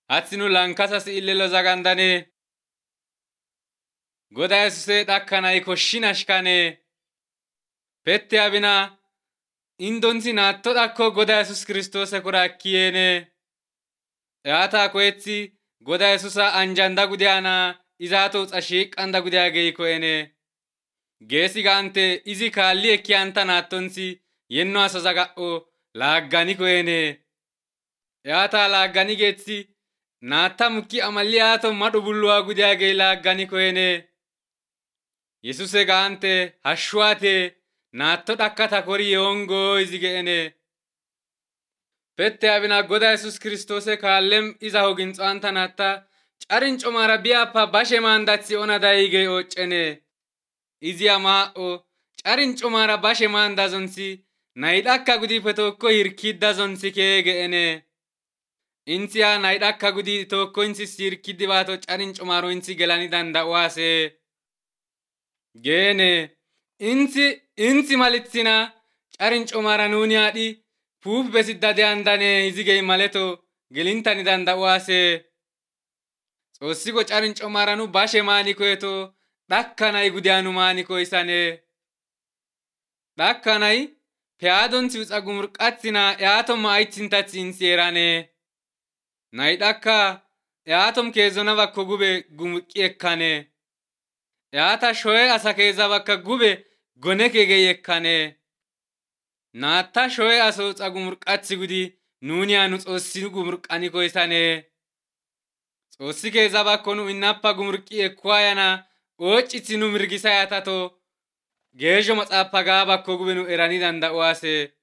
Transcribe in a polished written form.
Hatsinu lankasas illelo zagandane. Goda Yesusee dhakkanay koshshin ashkane. Pette abina indonsi naatto dhakko Goda Yesus Kiristoose kura akkiyene. Eata koetsi Goda Yesusa anjanda gudiana izaato xashiiqqanda gudiya geeykoene. Geesi gaante izi kaalli ekkiyanta naattonsi yenno aso zaga'o laaggani koene. Eata laaggani geetsi naatta mukki amalli aato madhu bulluwa gudiya geey laaggani koene. Yesuse gaante hashshuwaate naatto dhakkata kori yongo izi geene. Pette abina Goda Yesus Kiristoose kaallem iza hoginxoanta naatta carinco mara biyappa bashe maandatsi ona dayige occene. Izi amaa'o carinco mara bashe maandazonsi naydhakka gudi petokko hirkiddazonsi kee geene. Insiya naydhakka gudi tokko insi hirkiddi baato carinco maro insi gelani danda'uwaase. Geene insi malitsina carinco mara nuuni haadhi puuf besidda de'andane izigey maleto gelintani danda'uwaase. Xoossiko carinco maranu bashe maani koyeto dhakkanay gudiyanu maani koysane. Dhakkanay peadonsi uxa gumurqatsina eatom aytsintatsi insi erane. Naydhakka eatom keezona bakko gube gumurqi ekkane. Eata shoye asa keeza bakka gube gone kegey ekkane. Naatta shoye aso uxa gumurqatsi gudi nuuni anu Xoossi gumurqani koysane. Xoossi keeza bakko nu innappa gumurqi ekkuwayana occitsi nu mirgisa yatato geejo maxaappa gaa bakko gube nu erani danda'uwaase.